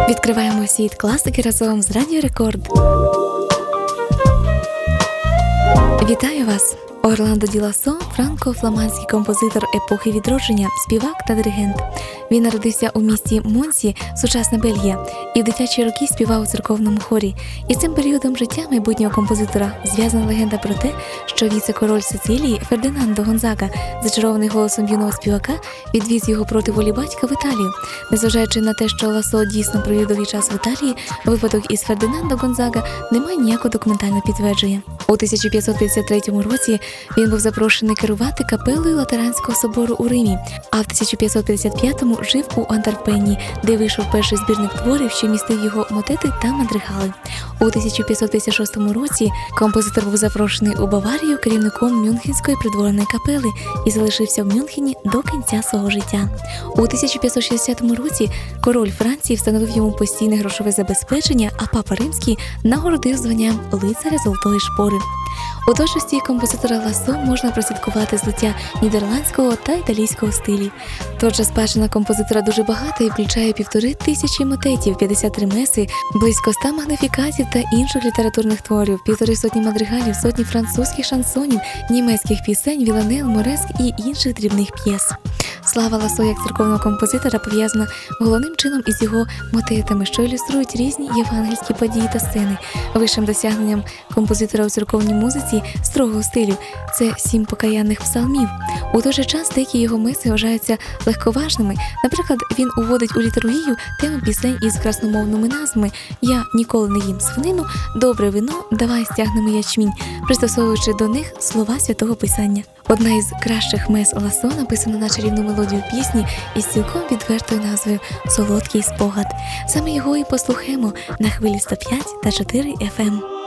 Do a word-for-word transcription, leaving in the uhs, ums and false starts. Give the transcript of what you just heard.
Відкриваємо світ класики разом з Радіо Рекорд. Вітаю вас! Орландо Ді Лассо – франко-фламандський композитор епохи відродження, співак та диригент. Він народився у місті Монсі, сучасна Бельгія, і в дитячі роки співав у церковному хорі. І з цим періодом життя майбутнього композитора зв'язана легенда про те, що віце-король Сицилії Фердинандо Гонзага, зачарований голосом юного співака, відвіз його проти волі батька в Італію. Незважаючи на те, що Лассо дійсно провів довгий час в Італії, випадок із Фердинандо Гонзага не має ніякого документального підтвердження. У тисяча п'ятсот п'ятдесят третьому році він був запрошений керувати капелою Латеранського собору у Римі, а в тисяча п'ятсот п'ятдесят п'ятому жив у Антверпені, де вийшов перший збірник творів, що містив його мотети та мадригали. У тисяча п'ятсот п'ятдесят шостому році композитор був запрошений у Баварію керівником Мюнхенської придворної капели і залишився в Мюнхені до кінця свого життя. У тисяча п'ятсот шістдесятому році король Франції встановив йому постійне грошове забезпечення, а папа Римський нагородив званням лицаря Золотої шпори. У творчості композитора Лассо можна прослідкувати злиття нідерландського та італійського стилів. Творча спадщина композитора дуже багата і включає півтори тисячі мотетів, п'ятдесят три меси, близько ста магніфікатів та інших літературних творів, півтори сотні мадригалів, сотні французьких шансонів, німецьких пісень, віланел, мореск і інших дрібних п'єс. Слава Лассо як церковного композитора пов'язана головним чином із його мотетами, що ілюструють різні євангельські події та сцени. Вищим досягненням композитора у церковній музиці строгого стилю – це сім покаянних псалмів. У той же час деякі його меси вважаються легковажними. Наприклад, він уводить у літургію теми пісень із красномовними назвами «Я ніколи не їм свинину», «Добре вино», «Давай стягнемо ячмінь», пристосовуючи до них слова Святого Писання. Одна із кращих мес Лассо написана на чарівну мелодію пісні із цілком відвертою назвою «Солодкий спогад». Саме його і послухаємо на хвилі сто п'ять та чотири еф ем.